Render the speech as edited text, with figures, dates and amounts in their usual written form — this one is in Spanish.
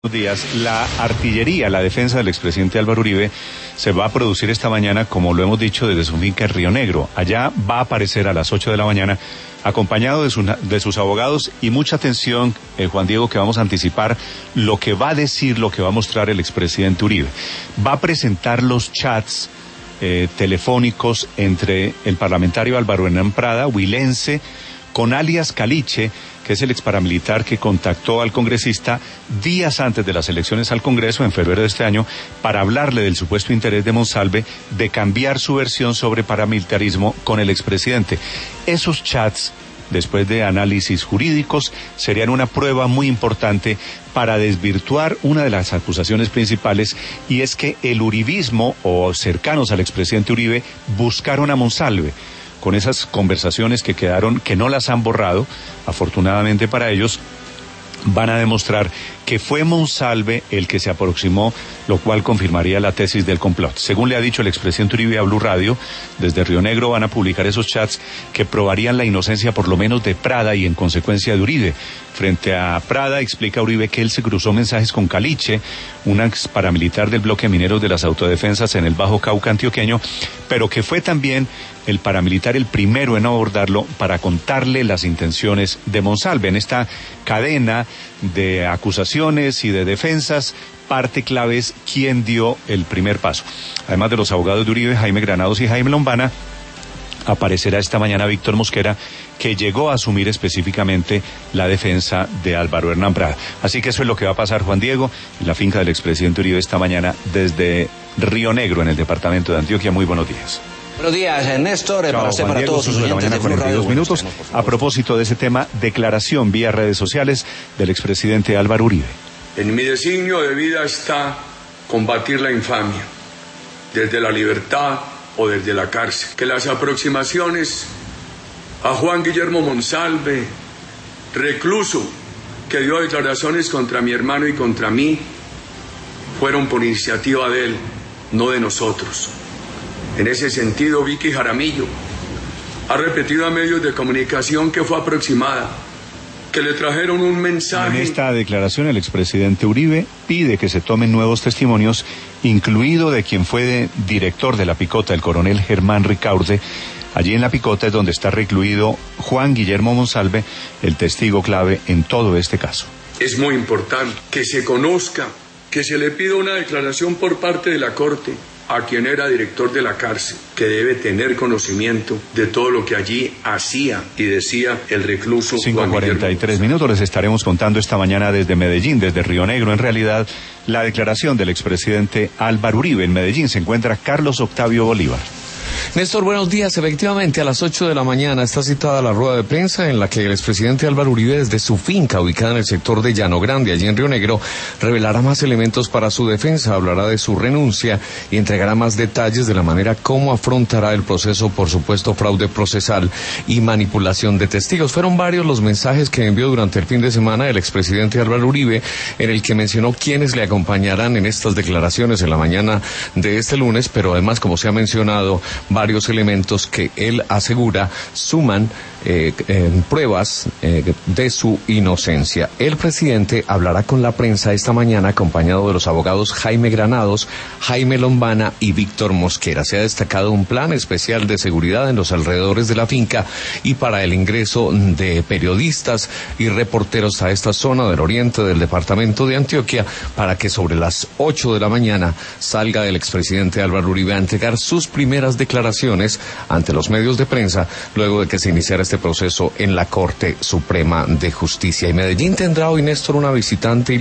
Días, la artillería, la defensa del expresidente Álvaro Uribe se va a producir esta mañana, como lo hemos dicho, desde su finca en Río Negro. Allá va a aparecer a las 8 de la mañana, acompañado de sus abogados, y mucha atención, Juan Diego, que vamos a anticipar lo que va a decir, lo que va a mostrar el expresidente Uribe. Va a presentar los chats telefónicos entre el parlamentario Álvaro Hernán Prada, huilense, con alias Caliche, que es el exparamilitar que contactó al congresista días antes de las elecciones al Congreso, en febrero de este año, para hablarle del supuesto interés de Monsalve de cambiar su versión sobre paramilitarismo con el expresidente. Esos chats, después de análisis jurídicos, serían una prueba muy importante para desvirtuar una de las acusaciones principales, y es que el uribismo, o cercanos al expresidente Uribe, buscaron a Monsalve. Con esas conversaciones que quedaron, que no las han borrado, afortunadamente para ellos, van a demostrar que fue Monsalve el que se aproximó, lo cual confirmaría la tesis del complot. Según le ha dicho el expresidente Uribe a Blue Radio, desde Río Negro van a publicar esos chats que probarían la inocencia por lo menos de Prada y en consecuencia de Uribe. Frente a Prada, explica Uribe que él se cruzó mensajes con Caliche, un ex paramilitar del bloque minero de las autodefensas en el Bajo Cauca antioqueño, pero que fue también el paramilitar el primero en abordarlo para contarle las intenciones de Monsalve. En esta cadena de acusaciones y de defensas, parte clave es quién dio el primer paso. Además de los abogados de Uribe, Jaime Granados y Jaime Lombana, aparecerá esta mañana Víctor Mosquera, que llegó a asumir específicamente la defensa de Álvaro Hernán Prada. Así que eso es lo que va a pasar, Juan Diego, en la finca del expresidente Uribe esta mañana desde Río Negro, en el departamento de Antioquia. Muy buenos días. Buenos días, Néstor. Chao, Para todos sus oyentes de Blue Radio. 42 minutos. A propósito de ese tema, declaración vía redes sociales del expresidente Álvaro Uribe. En mi designio de vida está combatir la infamia, desde la libertad o desde la cárcel. Que las aproximaciones a Juan Guillermo Monsalve, recluso, que dio declaraciones contra mi hermano y contra mí, fueron por iniciativa de él, no de nosotros. En ese sentido, Vicky Jaramillo ha repetido a medios de comunicación que fue aproximada, que le trajeron un mensaje. En esta declaración, el expresidente Uribe pide que se tomen nuevos testimonios, incluido de quien fue director de la Picota, el coronel Germán Ricaurte. Allí en la Picota es donde está recluido Juan Guillermo Monsalve, el testigo clave en todo este caso. Es muy importante que se conozca, que se le pida una declaración por parte de la Corte a quien era director de la cárcel, que debe tener conocimiento de todo lo que allí hacía y decía el recluso. 5:43 minutos. Les estaremos contando esta mañana desde Medellín, desde Río Negro, en realidad, la declaración del expresidente Álvaro Uribe. En Medellín se encuentra Carlos Octavio Bolívar. Néstor, buenos días. Efectivamente, a las 8 de la mañana está citada la rueda de prensa en la que el expresidente Álvaro Uribe, desde su finca ubicada en el sector de Llano Grande, allí en Río Negro, revelará más elementos para su defensa, hablará de su renuncia y entregará más detalles de la manera como afrontará el proceso por supuesto fraude procesal y manipulación de testigos. Fueron varios los mensajes que envió durante el fin de semana el expresidente Álvaro Uribe, en el que mencionó quiénes le acompañarán en estas declaraciones en la mañana de este lunes, pero además, como se ha mencionado, varios elementos que él asegura suman pruebas de su inocencia. El presidente hablará con la prensa esta mañana acompañado de los abogados Jaime Granados, Jaime Lombana y Víctor Mosquera. Se ha destacado un plan especial de seguridad en los alrededores de la finca y para el ingreso de periodistas y reporteros a esta zona del oriente del departamento de Antioquia, para que sobre las 8 de la mañana salga el expresidente Álvaro Uribe a entregar sus primeras declaraciones ante los medios de prensa, luego de que se iniciara este proceso en la Corte Suprema de Justicia. Y Medellín tendrá hoy, Néstor, una visitante